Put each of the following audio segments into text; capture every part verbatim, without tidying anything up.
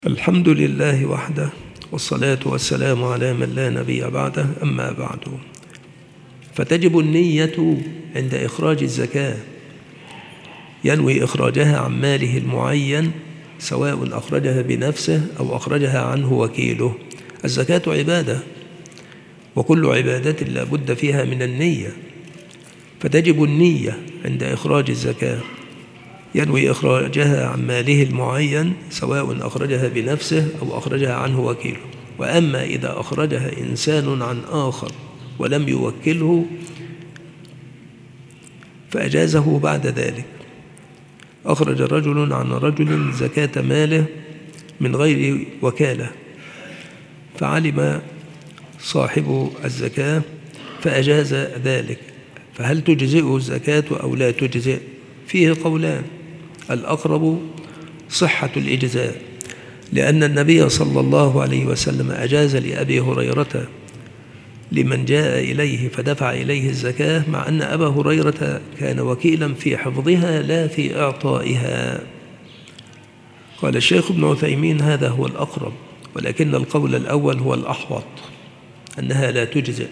الحمد لله وحده، والصلاة والسلام على من لا نبي بعده، أما بعد. فتجب النية عند إخراج الزكاة، ينوي إخراجها عن ماله المعين سواء أخرجها بنفسه أو أخرجها عنه وكيله. الزكاة عبادة، وكل عبادة لا بد فيها من النية، فتجب النية عند إخراج الزكاة، ينوي إخراجها عن ماله المعين سواء أخرجها بنفسه أو أخرجها عنه وكيله. وأما إذا أخرجها إنسان عن آخر ولم يوكله فأجازه بعد ذلك. أخرج رجل عن رجل زكاة ماله من غير وكالة، فعلم صاحب الزكاة فأجاز ذلك، فهل تجزئه الزكاة أو لا تجزئ؟ فيه قولان. الأقرب صحة الإجزاء، لأن النبي صلى الله عليه وسلم أجاز لأبي هريرة لمن جاء إليه فدفع إليه الزكاة، مع أن أبا هريرة كان وكيلا في حفظها لا في إعطائها. قال الشيخ ابن عثيمين هذا هو الأقرب، ولكن القول الأول هو الأحوط، أنها لا تجزئ،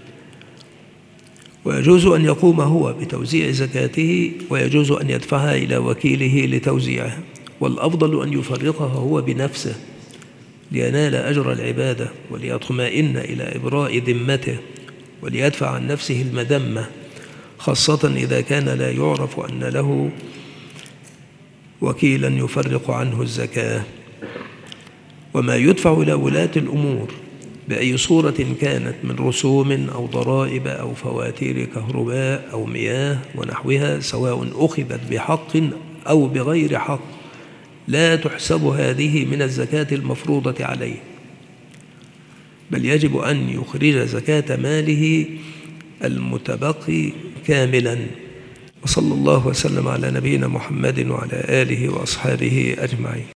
ويجوز أن يقوم هو بتوزيع زكاته، ويجوز أن يدفعها إلى وكيله لتوزيعها، والأفضل أن يفرقها هو بنفسه لينال أجر العبادة وليطمئن إلى إبراء ذمته وليدفع عن نفسه المذمة، خاصة إذا كان لا يعرف أن له وكيلا يفرق عنه الزكاة. وما يدفع إلى ولاة الأمور بأي صورة كانت من رسوم أو ضرائب أو فواتير كهرباء أو مياه ونحوها، سواء أخذت بحق أو بغير حق، لا تحسب هذه من الزكاة المفروضة عليه، بل يجب أن يخرج زكاة ماله المتبقي كاملا. وصلى الله وسلم على نبينا محمد وعلى آله وأصحابه أجمعين.